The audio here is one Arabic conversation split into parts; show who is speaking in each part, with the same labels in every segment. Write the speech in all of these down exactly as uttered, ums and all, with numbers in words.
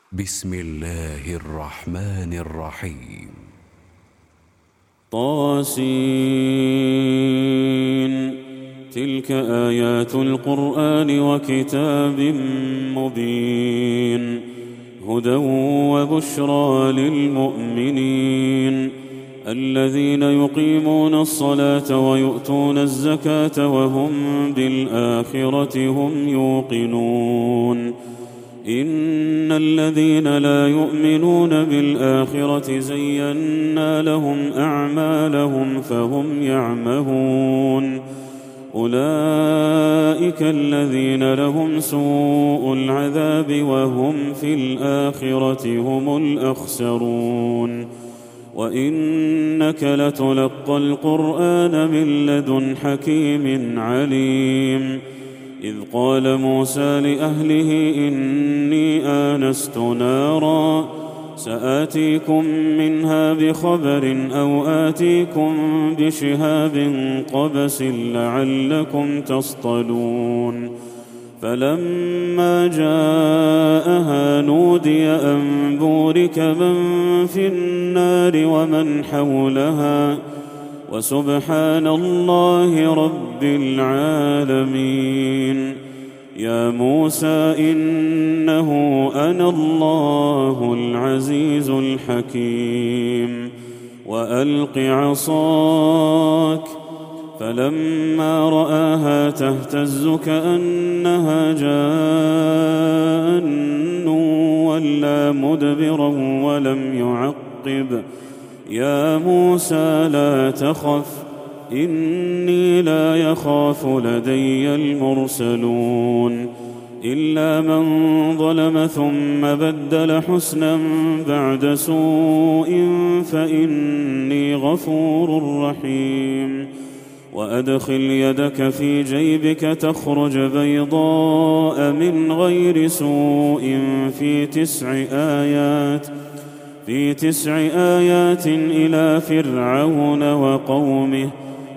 Speaker 1: بسم الله الرحمن الرحيم.
Speaker 2: طاسين. تلك آيات القرآن وكتاب مبين، هدى وبشرى للمؤمنين الذين يقيمون الصلاة ويؤتون الزكاة وهم بالآخرة هم يوقنون. إن الذين لا يؤمنون بالآخرة زينا لهم أعمالهم فهم يعمهون. أولئك الذين لهم سوء العذاب وهم في الآخرة هم الأخسرون. وإنك لتلقى القرآن من لدن حكيم عليم. إذ قال موسى لأهله إني آنست نارا سآتيكم منها بخبر أو آتيكم بشهاب قبس لعلكم تصطلون. فلما جاءها نودي أن بورك من في النار ومن حولها وسبحان الله رب العالمين. يا موسى إنه أنا الله العزيز الحكيم. وألق عصاك. فلما رآها تهتز كأنها جان ولا مدبرا ولم يعقب. يا موسى لا تخف إني لا يخاف لدي المرسلون. إلا من ظلم ثم بدل حسنا بعد سوء فإني غفور رحيم. وأدخل يدك في جيبك تخرج بيضاء من غير سوء في تسع آيات في تسع آيات إلى فرعون وقومه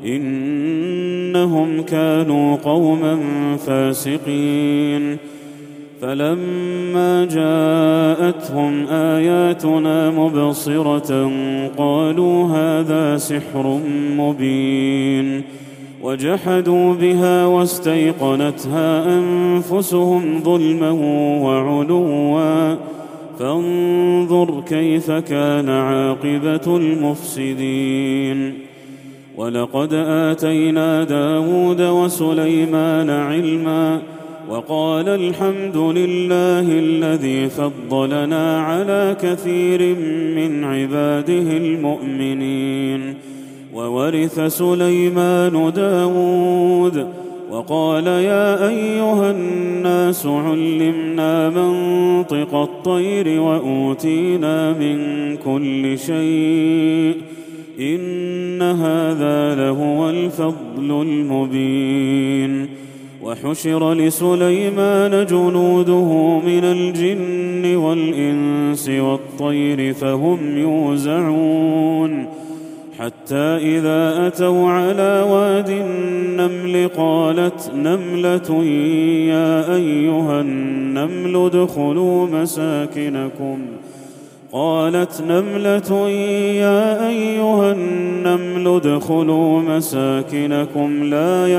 Speaker 2: إنهم كانوا قوما فاسقين. فلما جاءتهم آياتنا مبصرة قالوا هذا سحر مبين. وجحدوا بها واستيقنتها أنفسهم ظلما وعلوا فانظر كيف كان عاقبة المفسدين. ولقد آتينا داود وسليمان علما وقال الحمد لله الذي فضلنا على كثير من عباده المؤمنين. وورث سليمان داود وقال يا أيها الناس علمنا منطق الطير وأوتينا من كل شيء إن هذا لهو الفضل المبين. وحشر لسليمان جنوده من الجن والإنس والطير فهم يوزعون. حتى إذا أتوا على واد النمل قالت نملة يا أيها النمل ادخلوا مساكنكم قالت نملة يا أيها النمل ادخلوا مساكنكم لا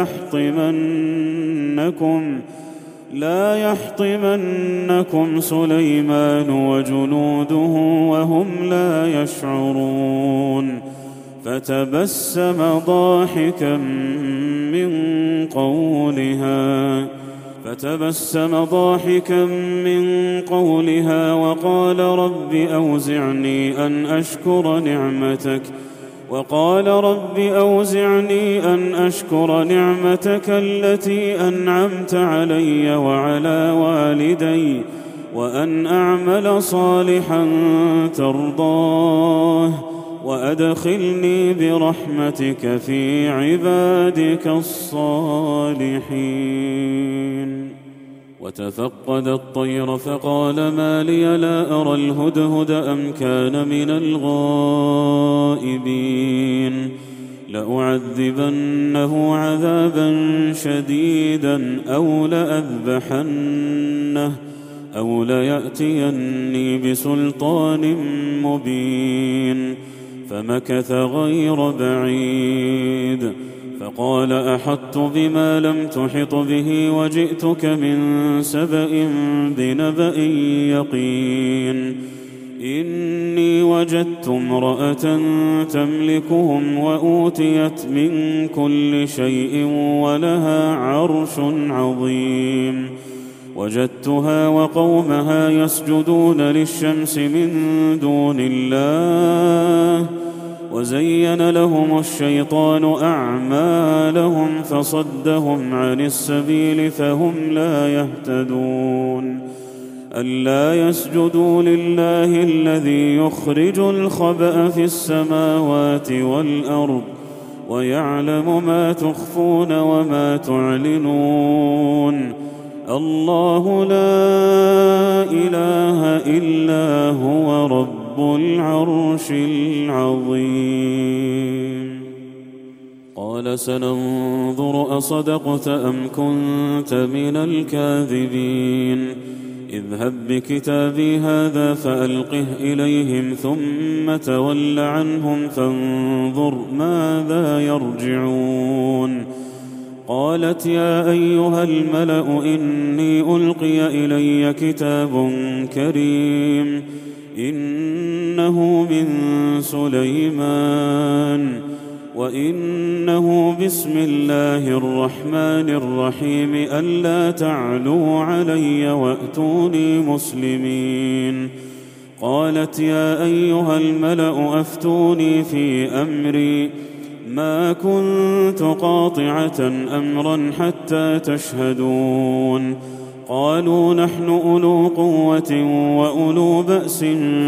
Speaker 2: يحطمنكم لا يحطمنكم سليمان وجنوده وهم لا يشعرون. فتبسم ضاحكا من قولها فتبسم ضاحكا من قولها وقال رب أوزعني أن أشكر نعمتك وقال رب أوزعني أن أشكر نعمتك التي أنعمت علي وعلى والدي وأن أعمل صالحا ترضاه وأدخلني برحمتك في عبادك الصالحين. وتفقد الطير فقال ما لي لا أرى الهدهد أم كان من الغائبين. لأعذبنه عذابا شديدا أو لأذبحنه أو ليأتيني بسلطان مبين. فمكث غير بعيد فقال أحطت بما لم تحط به وجئتك من سبأ بنبأ يقين. إني وجدت امرأة تملكهم وأوتيت من كل شيء ولها عرش عظيم. وجدتها وقومها يسجدون للشمس من دون الله وزين لهم الشيطان أعمالهم فصدهم عن السبيل فهم لا يهتدون. ألا يسجدوا لله الذي يخرج الخبأ في السماوات والأرض ويعلم ما تخفون وما تعلنون. الله لا إله إلا هو رب العرش العظيم. قال سننظر أصدقت أم كنت من الكاذبين. اذهب بكتابي هذا فألقه إليهم ثم تول عنهم فانظر ماذا يرجعون. قالت يا أيها الملأ إني ألقي إلي كتاب كريم إنه من سليمان وإنه بسم الله الرحمن الرحيم ألا تعلوا علي وأتوني مسلمين. قالت يا أيها الملأ أفتوني في أمري ما كنت قاطعة أمرا حتى تشهدون. قالوا نحن أولو قوة وأولو بأس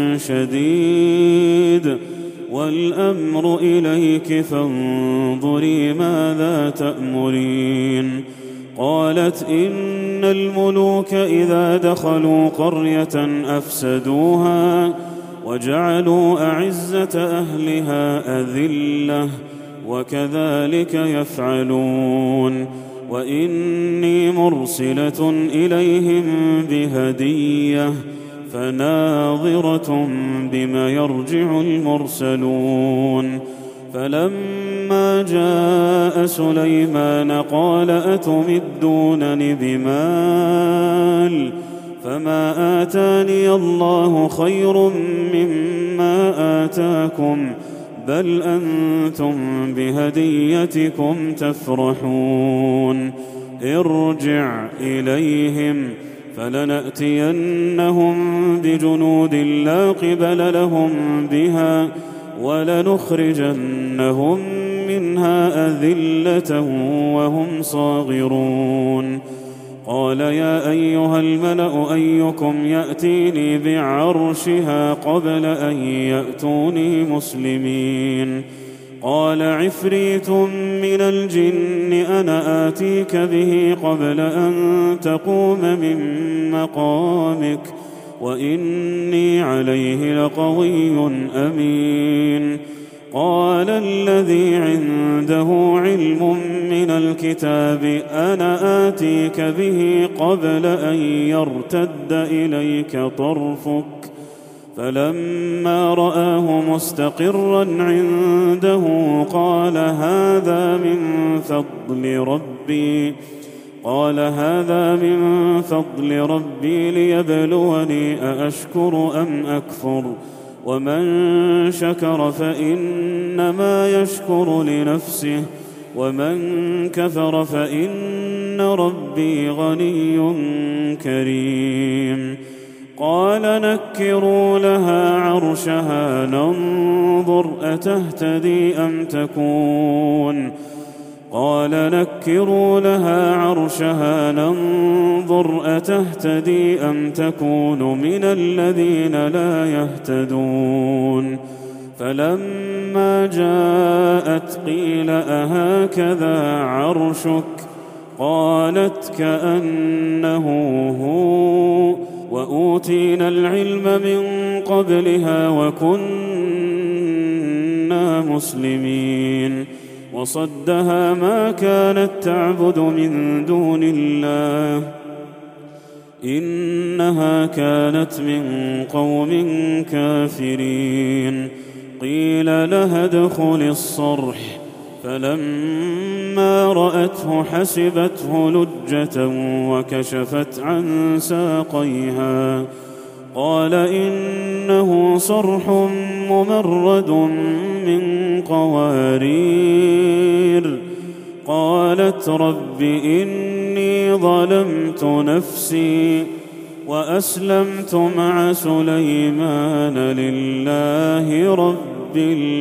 Speaker 2: شديد والأمر إليك فانظري ماذا تأمرين. قالت إن الملوك إذا دخلوا قرية أفسدوها وجعلوا أعزة أهلها أذلة وكذلك يفعلون. وإني مرسلة إليهم بهدية فناظرة بما يرجع المرسلون. فلما جاء سليمان قال أتمدونني بمال فما آتاني الله خير مما آتاكم بل أنتم بهديتكم تفرحون. ارجع إليهم فلنأتينهم بجنود لا قبل لهم بها ولنخرجنهم منها أذلة وهم صاغرون. قال يا أيها الملأ أيكم يأتيني بعرشها قبل أن يأتوني مسلمين. قال عفريت من الجن أنا آتيك به قبل أن تقوم من مقامك وإني عليه لقوي أمين. قال الذي عنده علم من الكتاب أنا آتيك به قبل أن يرتد إليك طرفك فلما رآه مستقرا عنده قال هذا من فضل ربي قال هذا من فضل ربي ليبلوني أأشكر أم أكفر ومن شكر فإنما يشكر لنفسه ومن كفر فإن ربي غني كريم. قال نكروا لها عرشها ننظر أتهتدي أم تكون قال نكروا لها عرشها ننظر أتهتدي أم تكون من الذين لا يهتدون. فلما جاءت قيل أهكذا عرشك قالت كأنه هو وأوتينا العلم من قبلها وكنا مسلمين. وصدها ما كانت تعبد من دون الله إنها كانت من قوم كافرين. قيل لها ادخل الصرح، فلما رأته حسبته لجة وكشفت عن ساقيها. قال إنه صرح ممرد من قوارير. قالت رب إني ظلمت نفسي وأسلمت مع سليمان لله رب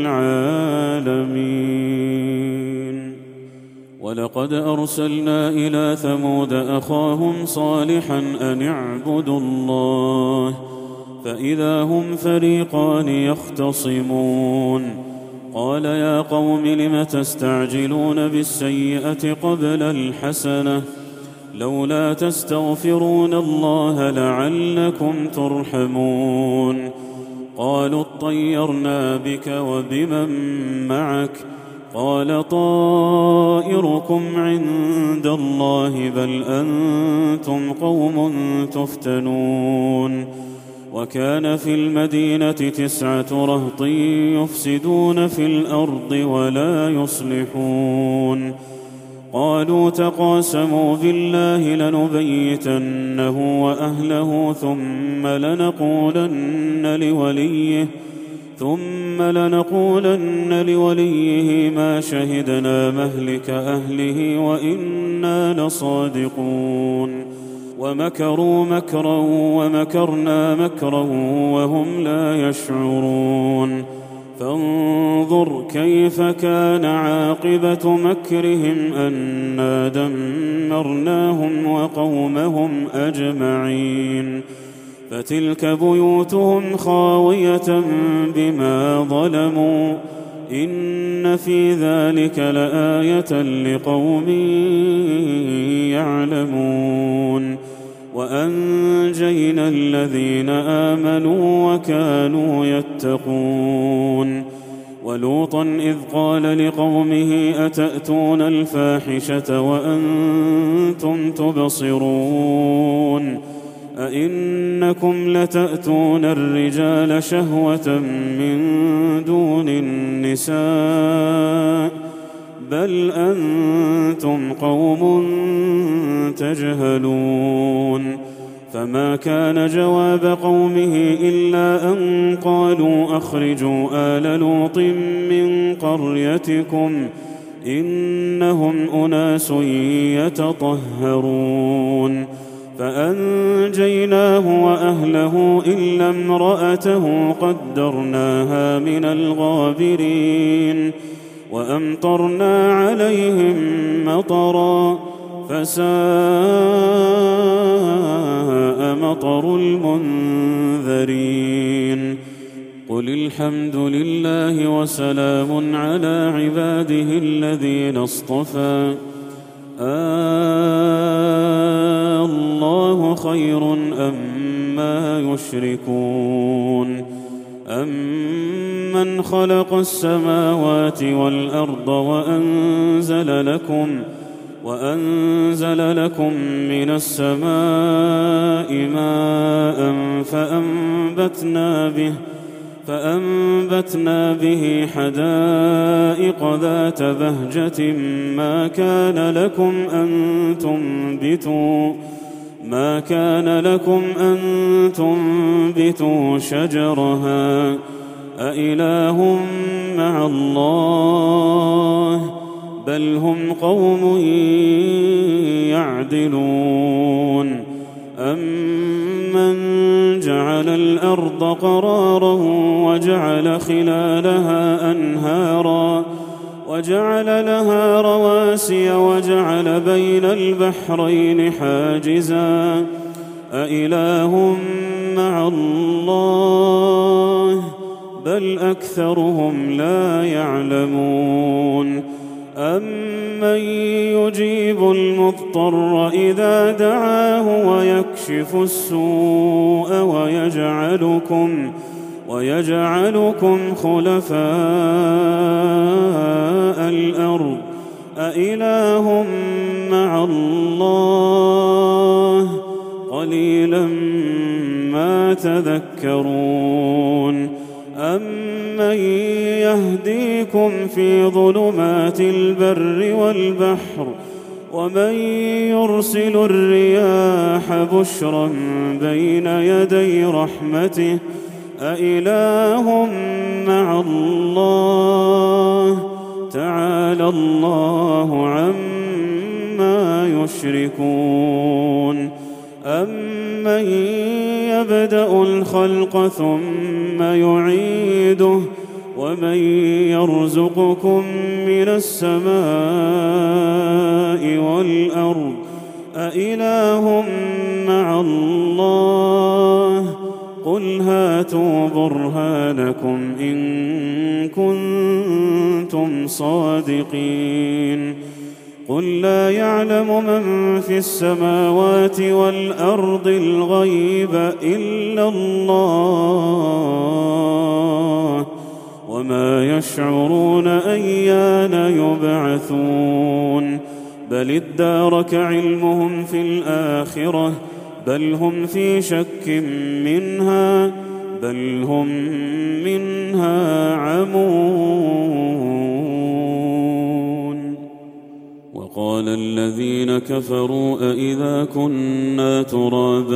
Speaker 2: العالمين. ولقد أرسلنا إلى ثمود أخاهم صالحا أن اعبدوا الله، فإذا هم فريقان يختصمون. قال يا قوم لم تستعجلون بالسيئة قبل الحسنة، لولا تستغفرون الله لعلكم ترحمون. قالوا اطيرنا بك وبمن معك، قال طائركم عند الله بل أنتم قوم تفتنون. وكان في المدينة تسعة رهط يفسدون في الأرض ولا يصلحون. قالوا تقاسموا بالله لنبيتنه وأهله ثم لنقولن لوليه ثم لنقولن لوليه ما شهدنا مهلك أهله وإنا لصادقون. ومكروا مكرا ومكرنا مكرا وهم لا يشعرون. فانظر كيف كان عاقبة مكرهم أنا دمرناهم وقومهم أجمعين. فتلك بيوتهم خاوية بما ظلموا، إن في ذلك لآية لقوم يعلمون. وأنجينا الذين آمنوا وكانوا يتقون. ولوطا إذ قال لقومه أتأتون الفاحشة وأنتم تبصرون، أئنكم لتأتون الرجال شهوة من دون النساء بل أنتم قوم تجهلون. فما كان جواب قومه إلا أن قالوا أخرجوا آل لوط من قريتكم إنهم أناس يتطهرون. فأنجيناه وأهله إلا امرأته قدرناها من الغابرين. وأمطرنا عليهم مطرا فساء مطر المنذرين. قل الحمد لله وسلام على عباده الذين اصطفى، آه الله خير أما يشركون. أمن خلق السماوات والأرض وأنزل لكم وأنزل لكم من السماء ماء فأنبتنا به فأنبتنا به حدائق ذات بهجة ما كان لكم أن تنبتوا ما كان لكم أن تنبتوا شجرها أإله مع الله بل هم قوم يعدلون. أمن جعل الأرض قرارا وجعل خلالها أنهارا وجعل لها رواسي وجعل بين البحرين حاجزا أإله مع الله بل أكثرهم لا يعلمون. أمن يجيب المضطر إذا دعاه ويكشف السوء ويجعلكم ويجعلكم خلفاء الأرض أإله مع الله قليلا ما تذكرون أمن يهديكم في ظلمات البر والبحر ومن يرسل الرياح بشرا بين يدي رحمته أإله مع الله تعالى الله عما يشركون أمن يبدأ الخلق ثم يعيده ومن يرزقكم من السماء والأرض أإله مع الله قل هاتوا برهانكم إن كنتم صادقين قل لا يعلم من في السماوات والأرض الغيب إلا الله وما يشعرون أيان يبعثون بل ادارك علمهم في الآخرة بل هم في شك منها بل هم منها عمون وقال الذين كفروا أئذا كنا ترابا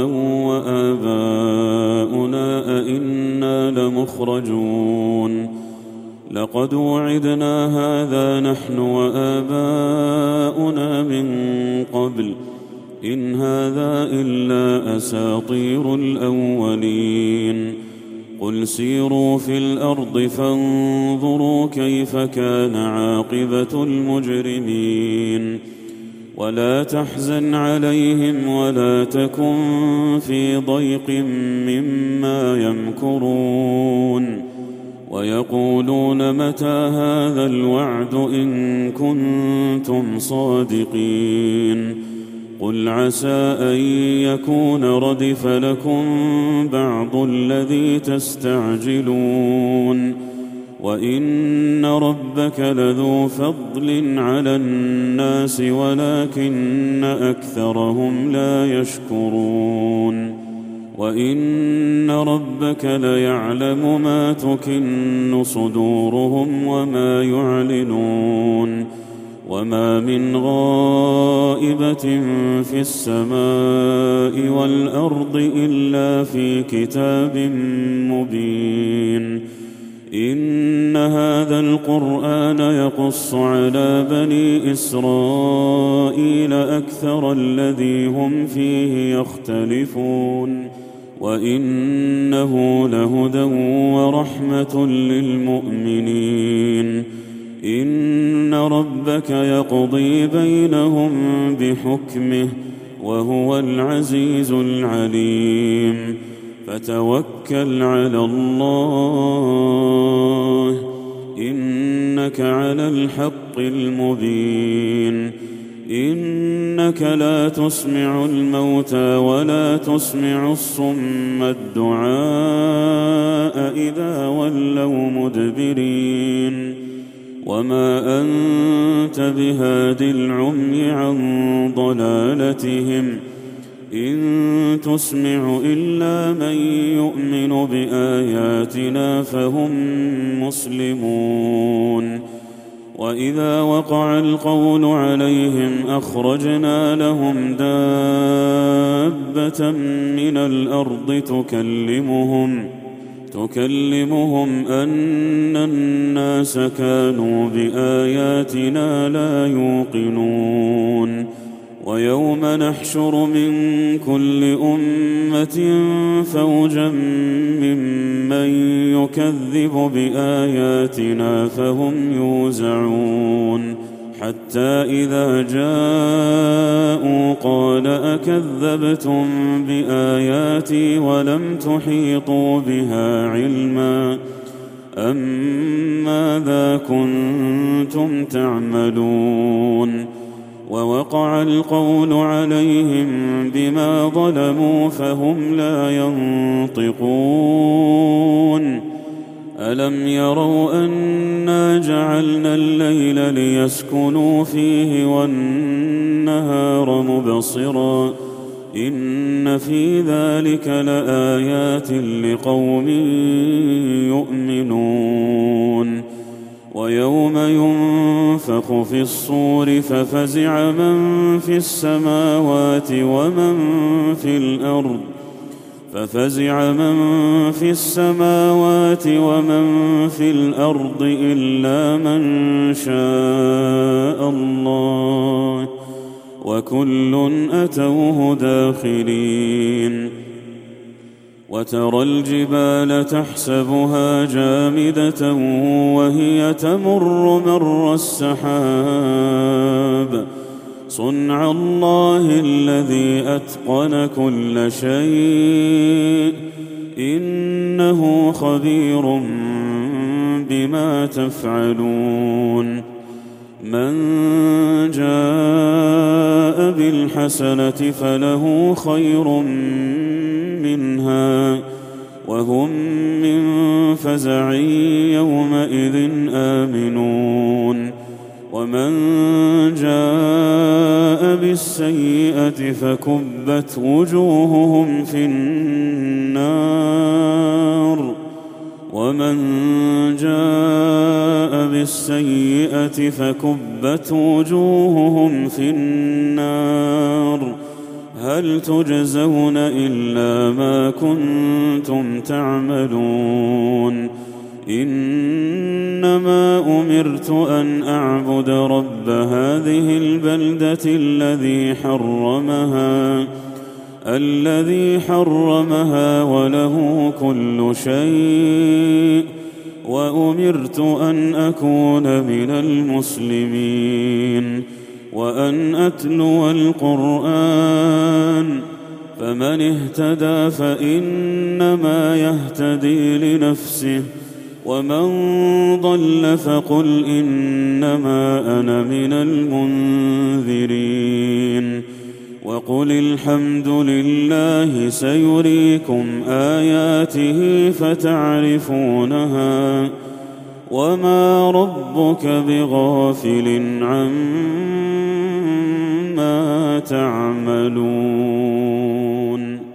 Speaker 2: وآباؤنا أئنا لمخرجون لقد وعدنا هذا نحن وآباؤنا من قبل إن هذا إلا أساطير الأولين قل سيروا في الأرض فانظروا كيف كان عاقبة المجرمين ولا تحزن عليهم ولا تكن في ضيق مما يمكرون ويقولون متى هذا الوعد إن كنتم صادقين قل عسى أن يكون ردف لكم بعض الذي تستعجلون وإن ربك لذو فضل على الناس ولكن أكثرهم لا يشكرون وإن ربك ليعلم ما تكن صدورهم وما يعلنون وما من غائبة في السماء والأرض إلا في كتاب مبين إن هذا القرآن يقص على بني إسرائيل أكثر الذي هم فيه يختلفون وإنه لهدى ورحمة للمؤمنين إن ربك يقضي بينهم بحكمه وهو العزيز العليم فتوكل على الله إنك على الحق المبين إنك لا تسمع الموتى ولا تسمع الصم الدعاء إذا ولوا مدبرين وما أنت بهاد العمي عن ضلالتهم إن تسمع إلا من يؤمن بآياتنا فهم مسلمون وإذا وقع القول عليهم أخرجنا لهم دابة من الأرض تكلمهم تكلمهم أن الناس كانوا بآياتنا لا يوقنون ويوم نحشر من كل أمة فوجا ممن يكذب بآياتنا فهم يوزعون حتى إذا جاءوا قال أكذبتم بآياتي ولم تحيطوا بها علما أم ماذا كنتم تعملون ووقع القول عليهم بما ظلموا فهم لا ينطقون ألم يروا أنا جعلنا الليل ليسكنوا فيه والنهار مبصرا إن في ذلك لآيات لقوم يؤمنون ويوم ينفخ في الصور ففزع من في السماوات ومن في الأرض ففزع من في السماوات ومن في الأرض إلا من شاء الله وكل أتوه داخرين وترى الجبال تحسبها جامدة وهي تمر مر السحاب صنع الله الذي أتقن كل شيء إنه خبير بما تفعلون من جاء بالحسنة فله خير منها وهم من فزع يومئذ آمنون ومن جاء بالسيئة فكبت وجوههم في النار ومن جاء بالسيئة فكبت وجوههم في النار هل تجزون إلا ما كنتم تعملون إنما أمرت أن أعبد رب هذه البلدة الذي حرمها الذي حرمها وله كل شيء وأمرت أن أكون من المسلمين وأن أتلو القرآن فمن اهتدى فإنما يهتدي لنفسه ومن ضل فقل إنما أنا من المنذرين وقل الحمد لله سيريكم آياته فتعرفونها وما ربك بغافل عما تعملون.